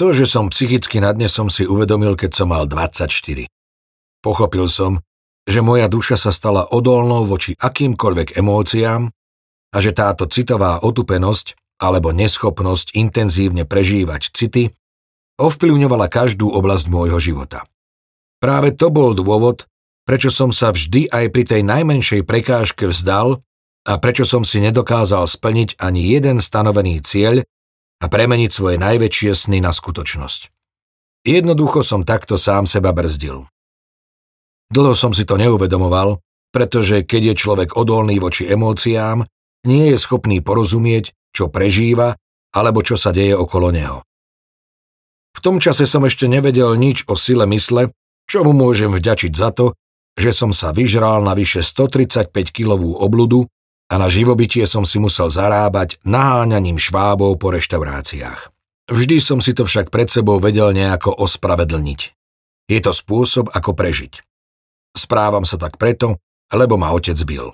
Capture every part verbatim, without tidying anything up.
To, že som psychicky na dne, som si uvedomil, keď som mal dvadsaťštyri. Pochopil som, že moja duša sa stala odolnou voči akýmkoľvek emóciám a že táto citová otupenosť alebo neschopnosť intenzívne prežívať city ovplyvňovala každú oblasť môjho života. Práve to bol dôvod, prečo som sa vždy aj pri tej najmenšej prekážke vzdal a prečo som si nedokázal splniť ani jeden stanovený cieľ a premeniť svoje najväčšie sny na skutočnosť. Jednoducho som takto sám seba brzdil. Dlho som si to neuvedomoval, pretože keď je človek odolný voči emóciám, nie je schopný porozumieť, čo prežíva alebo čo sa deje okolo neho. V tom čase som ešte nevedel nič o sile mysle, čo mu môžem vďačiť za to, že som sa vyžral na vyše stotridsaťpäťkilovú obľudu a na živobytie som si musel zarábať naháňaním švábov po reštauráciách. Vždy som si to však pred sebou vedel nejako ospravedlniť. Je to spôsob, ako prežiť. Správam sa tak preto, lebo ma otec bil.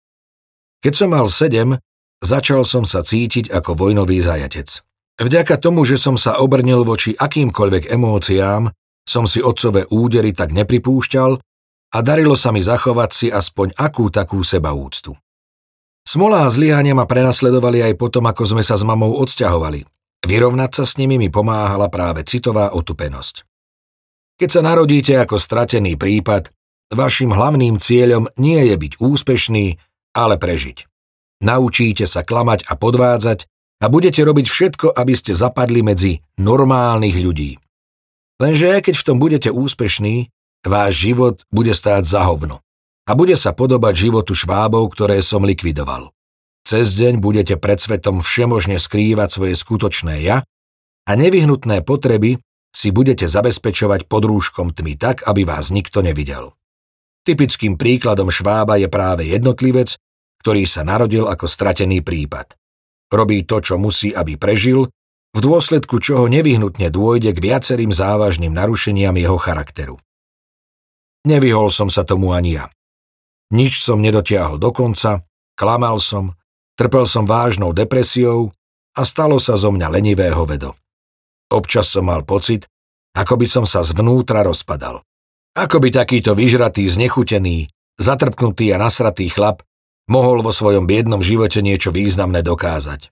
Keď som mal sedem, začal som sa cítiť ako vojnový zajatec. Vďaka tomu, že som sa obrnil voči akýmkoľvek emóciám, som si otcové údery tak nepripúšťal a darilo sa mi zachovať si aspoň akú takú sebaúctu. Smola a zlyhania ma prenasledovali aj potom, ako sme sa s mamou odsťahovali. Vyrovnať sa s nimi mi pomáhala práve citová otupenosť. Keď sa narodíte ako stratený prípad, vašim hlavným cieľom nie je byť úspešný, ale prežiť. Naučíte sa klamať a podvádzať a budete robiť všetko, aby ste zapadli medzi normálnych ľudí. Lenže keď v tom budete úspešní, váš život bude stáť za hovno a bude sa podobať životu švábov, ktoré som likvidoval. Cez deň budete pred svetom všemožne skrývať svoje skutočné ja a nevyhnutné potreby si budete zabezpečovať pod rúškom tmy tak, aby vás nikto nevidel. Typickým príkladom švába je práve jednotlivec, ktorý sa narodil ako stratený prípad. Robí to, čo musí, aby prežil, v dôsledku čoho nevyhnutne dôjde k viacerým závažným narušeniam jeho charakteru. Nevyhol som sa tomu ani ja. Nič som nedotiahol do konca, klamal som, trpel som vážnou depresiou a stalo sa zo mňa lenivého vedo. Občas som mal pocit, ako by som sa zvnútra rozpadal. Ako by takýto vyžratý, znechutený, zatrpknutý a nasratý chlap mohol vo svojom biednom živote niečo významné dokázať.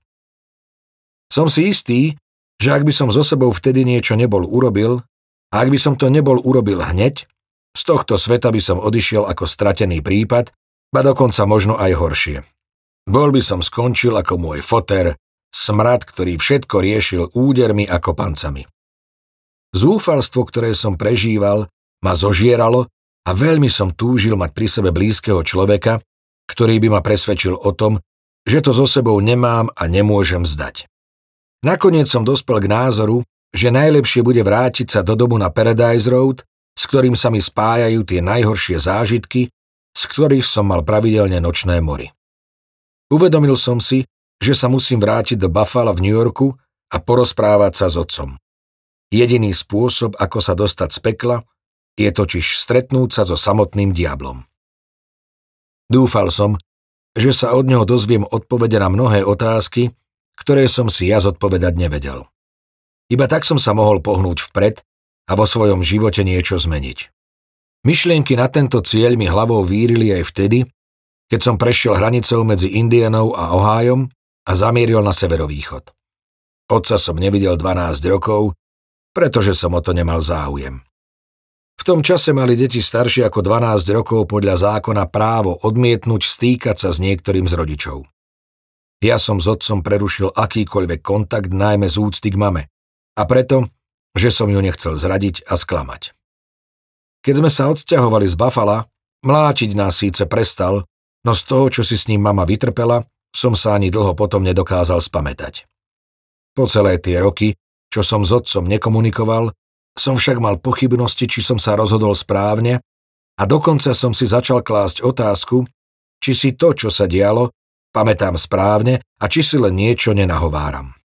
Som si istý, že ak by som so sebou vtedy niečo nebol urobil, a ak by som to nebol urobil hneď, z tohto sveta by som odišiel ako stratený prípad, ba dokonca možno aj horšie. Bol by som skončil ako môj foter, smrad, ktorý všetko riešil údermi a kopancami. Zúfalstvo, ktoré som prežíval, ma zožieralo a veľmi som túžil mať pri sebe blízkeho človeka, ktorý by ma presvedčil o tom, že to so sebou nemám a nemôžem vzdať. Nakoniec som dospel k názoru, že najlepšie bude vrátiť sa do domu na Paradise Road, s ktorým sa mi spájajú tie najhoršie zážitky, z ktorých som mal pravidelne nočné mory. Uvedomil som si, že sa musím vrátiť do Buffala v New Yorku a porozprávať sa s otcom. Jediný spôsob, ako sa dostať z pekla, je totiž stretnúť sa so samotným diablom. Dúfal som, že sa od neho dozviem odpovede na mnohé otázky, ktoré som si ja zodpovedať nevedel. Iba tak som sa mohol pohnúť vpred a vo svojom živote niečo zmeniť. Myšlienky na tento cieľ mi hlavou vírili aj vtedy, keď som prešiel hranicou medzi Indianou a Ohiom a zamieril na severovýchod. Otca som nevidel dvanásť rokov, pretože som o to nemal záujem. V tom čase mali deti staršie ako dvanásť rokov podľa zákona právo odmietnúť stýkať sa s niektorým z rodičov. Ja som s otcom prerušil akýkoľvek kontakt, najmä z úcty k mame, a preto, že som ju nechcel zradiť a sklamať. Keď sme sa odsťahovali z Buffala, mlátiť nás síce prestal, no z toho, čo si s ním mama vytrpela, som sa ani dlho potom nedokázal spamätať. Po celé tie roky, čo som s otcom nekomunikoval, som však mal pochybnosti, či som sa rozhodol správne a dokonca som si začal klásť otázku, či si to, čo sa dialo, pamätám správne a či si len niečo nenahováram.